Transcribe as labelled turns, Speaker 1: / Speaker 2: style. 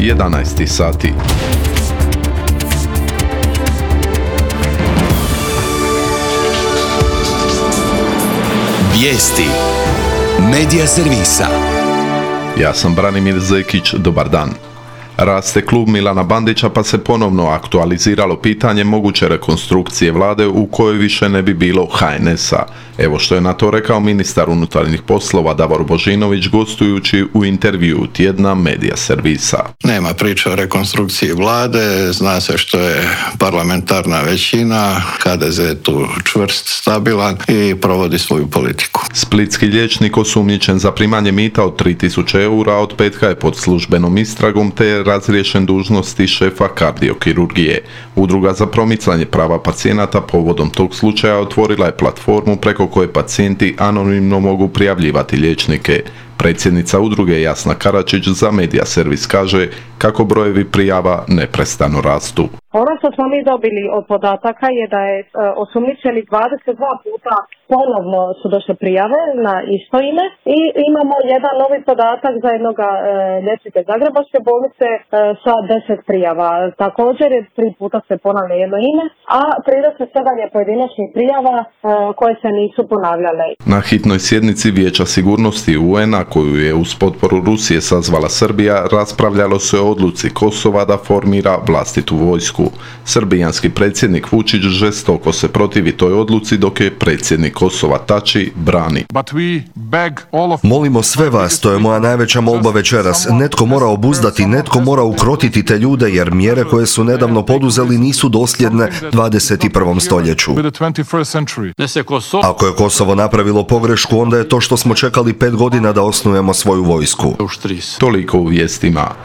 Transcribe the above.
Speaker 1: 11 sati.
Speaker 2: Vijesti Medija servisa.
Speaker 1: Ja sam Branimir Zekić, dobar dan. Raste klub Milana Bandića pa se ponovno aktualiziralo pitanje moguće rekonstrukcije vlade u kojoj više ne bi bilo HNS-a. Evo što je na to rekao ministar unutarnjih poslova Davor Božinović gostujući u intervjuu tjedna Medija servisa.
Speaker 3: Nema priče o rekonstrukciji vlade, zna se što je parlamentarna većina, HDZ je tu čvrst, stabilan i provodi svoju politiku.
Speaker 1: Splitski liječnik osumnjičen za primanje mita od 3000 eura od petka je pod službenom istragom te je razriješen dužnosti šefa kardiokirurgije. Udruga za promicanje prava pacijenata povodom tog slučaja otvorila je platformu preko koje pacijenti anonimno mogu prijavljivati liječnike. Predsjednica udruge Jasna Karačić za Medija servis kaže kako brojevi prijava neprestano rastu.
Speaker 4: Ono što smo mi dobili od podataka je da je osumnjičeni 22 puta ponovno su došle prijave na isto ime i imamo jedan novi podatak za jednog liječnika Zagrebačke bolnice sa 10 prijava. Također 3 puta se ponavlja jedno ime, a 37 je pojedinačnih prijava koje se nisu ponavljale.
Speaker 1: Na hitnoj sjednici Vijeća sigurnosti UN-a koju je uz potporu Rusije sazvala Srbija, raspravljalo se o odluci Kosova da formira vlastitu vojsku. Srbijanski predsjednik Vučić žestoko se protivi toj odluci dok je predsjednik Kosova Tači brani.
Speaker 5: Molimo sve vas, to je moja najveća molba večeras. Netko mora obuzdati, netko mora ukrotiti te ljude jer mjere koje su nedavno poduzeli nisu dosljedne 21. stoljeću. Ako je Kosovo napravilo pogrešku, onda je to što smo čekali 5 godina da osnujemo svoju vojsku.
Speaker 1: Toliko u vijestima.